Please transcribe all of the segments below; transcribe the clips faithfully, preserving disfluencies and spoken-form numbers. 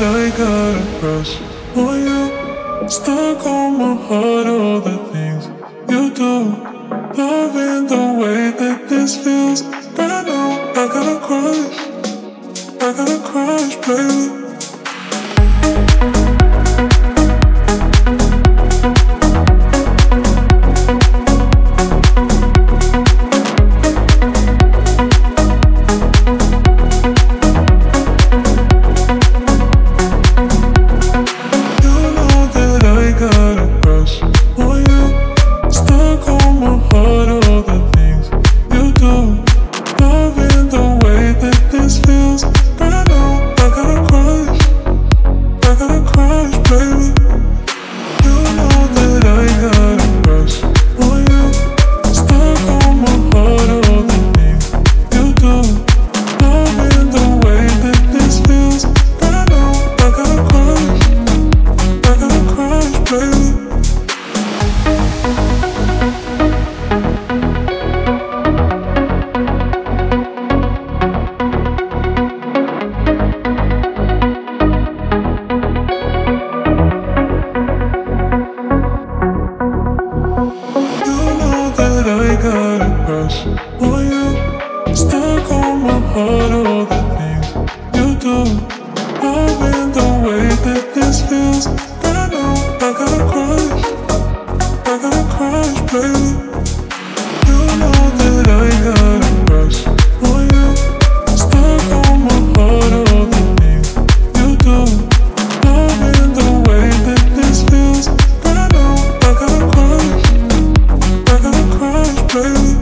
I got a crush on you. Stuck on my heart, all the things you do. Loving the way that this feels. Right now, I got a crush. I got a crush, baby. On you, stuck on my heart, all the things you do. Loving the way that this feels. Right now, I got a crush, I got a crush, baby. You know that I got a crush on you. Stuck on my heart, all the things you do. Loving the way that this feels. Right now, I got a crush, I got a crush, baby.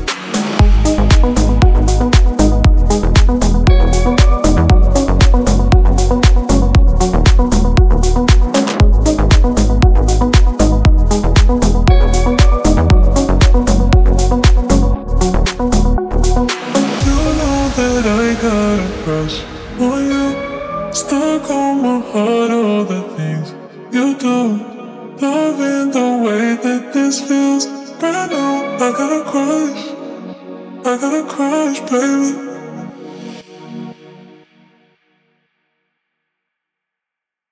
Crush on you, stuck on my heart, all the things you do. Loving the way that this feels. Right now, I got a crush, I got a crush, baby.